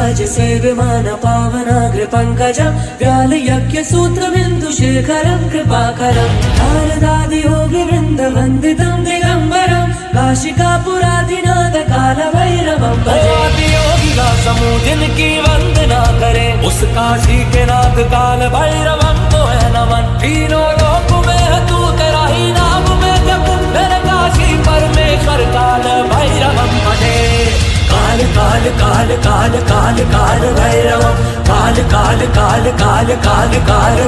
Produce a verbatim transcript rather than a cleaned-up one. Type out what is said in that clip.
राज सेव्यमान पावनाग्र पंकजं व्याल यज्ञ सूत्र बिंदु शेखरं कृपाकरं नारदादि योगी वृंद वंदितं दिगंबरं काशिकापुराधिनाथ काल भैरवं भजे। योगी का समूह जिनकी वंदना करे उस काशी के नाथ काल भैरवं को है नमन। तीनों लोक में है तू तेरा ही नाम में जब मेरे काशी परमेश्वर काल भैरवं भजे। काल काल काल काल काल काल भैरवं काल काल काल काल काल काल